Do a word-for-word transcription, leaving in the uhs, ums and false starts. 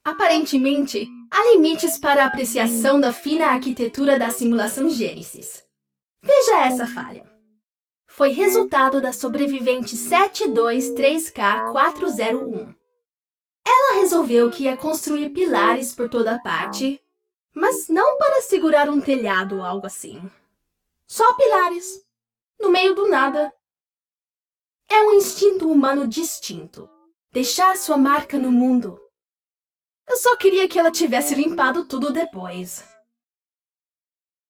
Aparentemente, há limites para a apreciação da fina arquitetura da simulação Gênesis. Veja essa falha. Foi resultado da sobrevivente sete dois três K quatro zero um. Ela resolveu que ia construir pilares por toda a parte, mas não para segurar um telhado ou algo assim. Só pilares, no meio do nada. É um instinto humano distinto, deixar sua marca no mundo. Eu só queria que ela tivesse limpado tudo depois.